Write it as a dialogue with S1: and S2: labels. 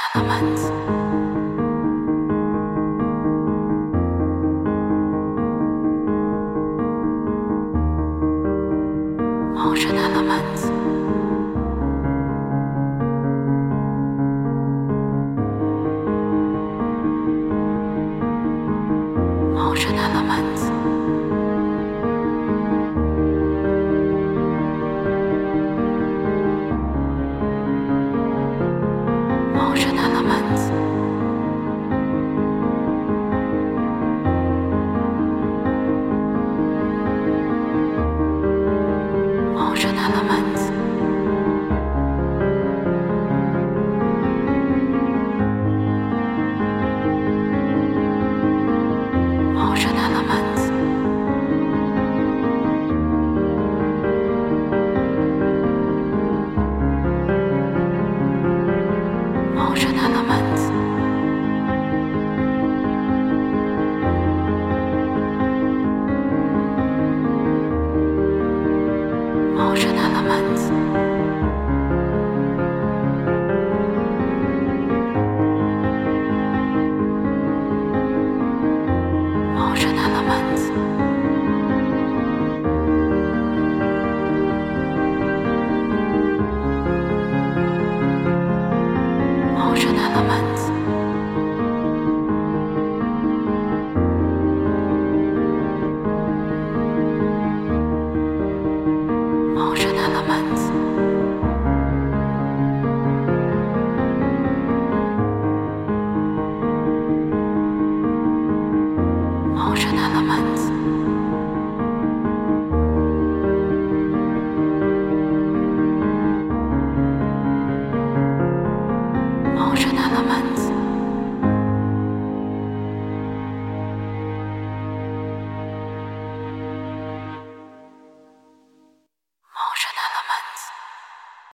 S1: Elements. Motion elements. Motion elements. Motion elements. Motion elements. Motion elements. Motion elements. Motion elements. Motion elements. Motion elements. Motion elements. Motion elements. Motion elements.